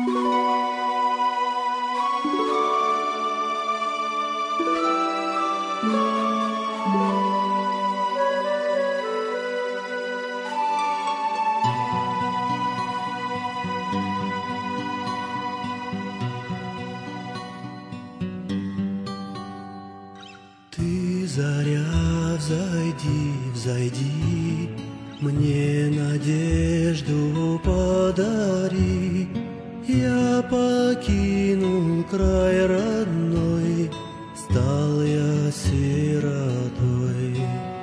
Ты, заря, взойди, взойди, мне надежду подари. Я покинул край родной, стал я сиротой.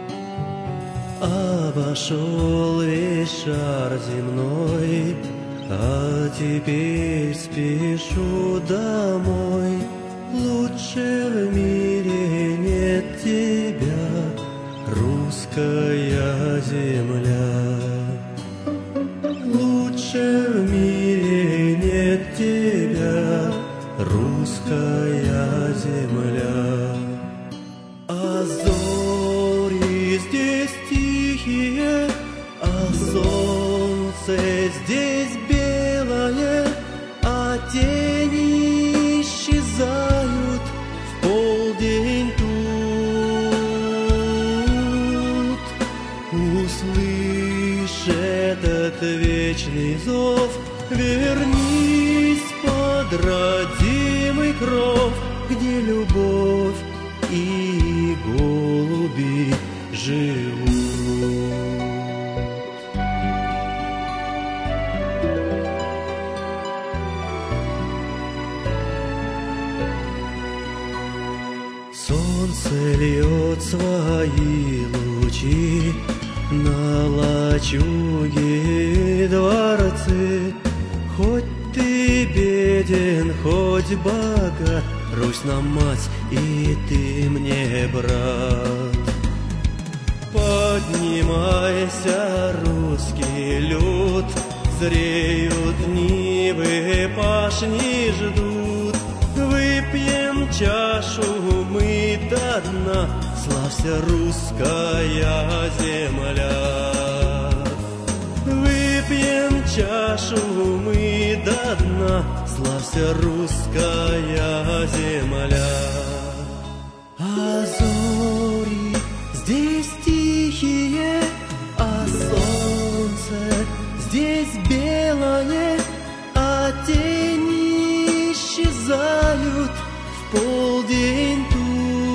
Обошел весь шар земной, а теперь спешу домой. Лучше в мире нет тебя, русская земля. Лучше в мире нет тебя, русская земля. А зори здесь тихие, а солнце здесь белое, а тени исчезают в полдень тут. Услышь этот вечный зов, вернись под родимый кров, где любовь и голуби живут. Солнце льет свои лучи на лачуги и дворцы. Хоть ты беден, хоть богат, Русь нам мать, и ты мне брат. Поднимайся, русский люд, зреют нивы, пашни ждут. Выпьем чашу мы до дна, славься, русская земля. Выпьем чашу мы до дна, славься, русская земля. А зори здесь тихие, а солнце здесь белое, а тени исчезают в полдень тут.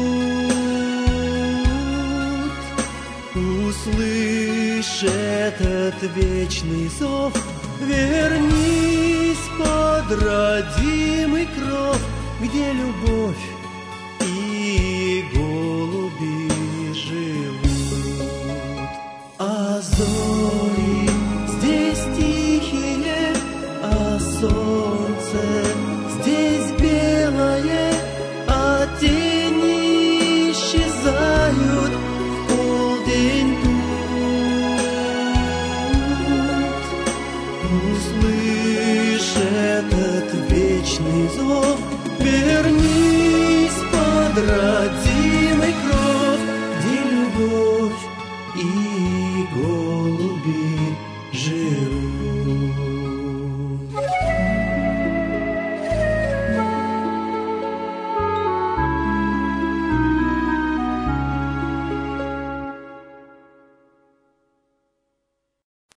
Услышь этот вечный зов, вернись под родимый кров, где любовь и голуби живут. А зори здесь тихие, а солнце здесь белое, а тени исчезают в полдень тут. Услышь этот вечный зов, вернись под родимый кров, где любовь и голуби живут.